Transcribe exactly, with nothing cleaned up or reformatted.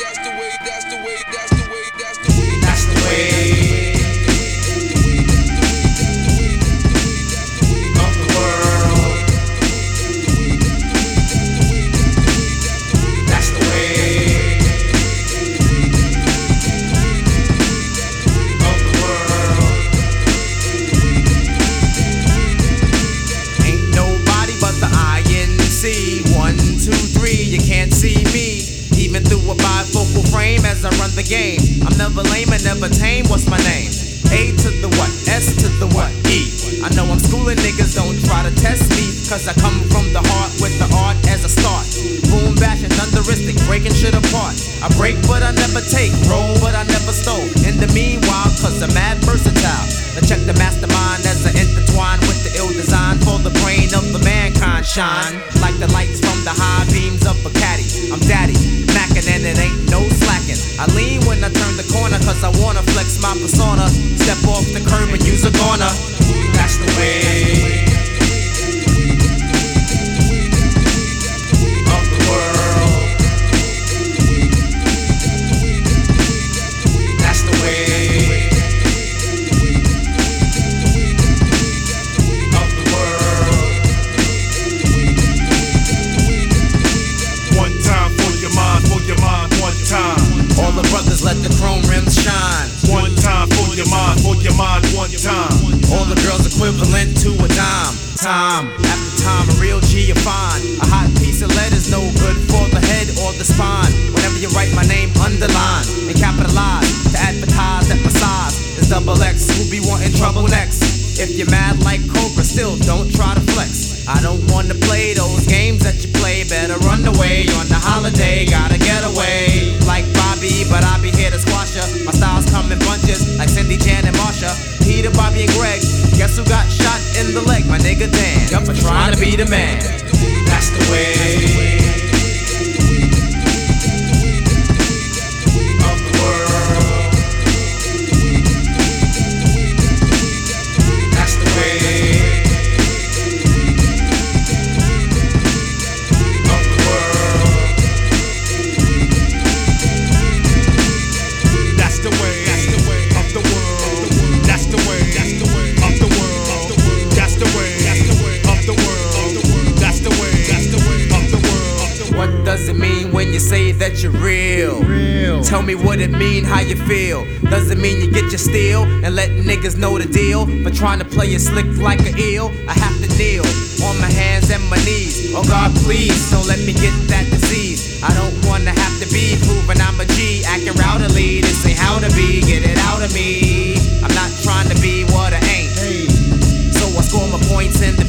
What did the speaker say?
that's the way, that's the way, that's the way, that's the way, that's the way. Of the world. That's the way. Of the world. Ain't nobody but the I N C. One, two, three, you can't see me. Even through a bifocal frame as I run the game. I'm never lame and never tame, what's my name? A to the what, S to the what, E. I know I'm schooling niggas, don't try to test me, cause I come from the heart with the art as a start. Boom, bashing, thunderistic, breaking shit apart. I break but I never take, roll but I never stole. In the meanwhile, cause I'm mad versatile. Now check the mastermind as I intertwine with the ill design for the brain of the mankind. Shine like the lights from the high beams of a caddy. I'm daddy, mackin' and it ain't no slacking. I lean when I turn the corner cause I wanna flex my persona. Step off the curb and use a corner. That's the way. Of the world. That's the way. Of the world. One time for your mind, for your mind, one time. All the brothers let the chrome rims shine. One time for your mind, for your mind, one time. All the girls equivalent to a dime. Time after time, a real G you find. A hot piece of lead is no good for the head or the spine. Whenever you write my name, underline and capitalize to advertise that my size is double X. Who be wanting trouble next? If you're mad like Cobra, still don't try to flex. I don't wanna play those games that you play. Better run away on the holiday. Gotta get away like Bobby, but I be here to squash ya. My styles come in bunches like Cindy, Jan, and Marsha. Peter, Bobby, and Greg. Guess who got shot in the leg? My nigga Dan. Yup, for trying to be the man. That's the way. Of the world. That's the way. Of the world. That's the way. That's the way of the world. That's the way. That's the way of the world. That's the way. That's the way of the world. That's the way. That's the way of the world. What does it mean when you say that you're real? real? Tell me what it mean, how you feel. Does it mean you get your steal and let niggas know the deal? For trying to play it slick like an eel, I have to kneel on my hands and my knees. Oh God, please don't let me get that disease. I don't wanna have to be proving I'm a G, acting rowdily. This ain't how to be, get it out of me. I'm not trying to be what I ain't. So I score my points in